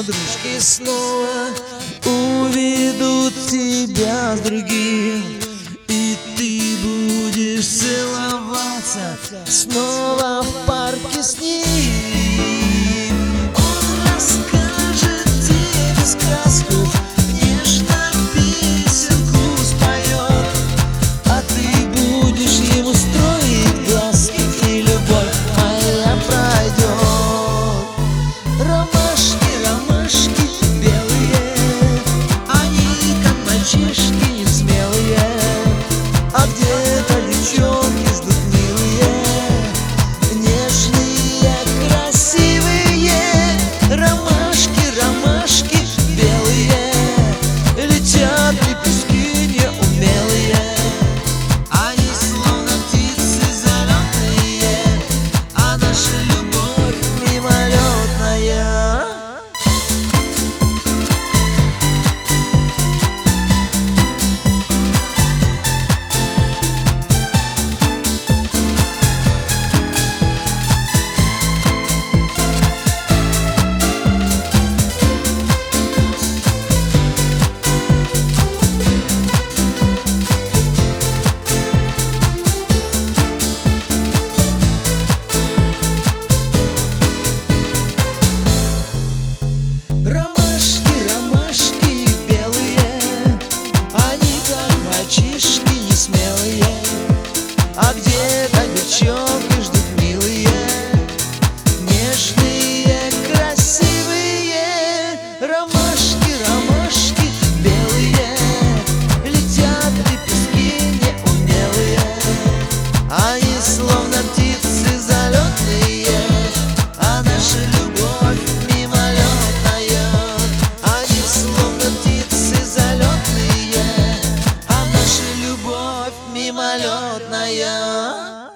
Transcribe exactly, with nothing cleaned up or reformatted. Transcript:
подружки снова уведут тебя с другим, и ты будешь целоваться снова в парке с ним. Он расскажет тебе сказку, нежно песенку споет, а ты будешь ему строить глазки, и любовь моя пройдет. Ромашки, ромашки белые, они как мальчишки несмелые, а где-то девчонки ждут милые, нежные, красивые. Ромашки, ромашки белые, летят лепестки неумелые, они словно птицы залетные, а наша любовь мимолетная. Ромашки, ромашки белые, они как мальчишки несмелые, а где-то девчонки ждут милые, нежные, красивые. Ромашки, ромашки белые, летят лепестки неумелые, они словно птицы залетные, а наша любовь мимолетная. Они словно птицы залетные, а наша любовь мимолетная.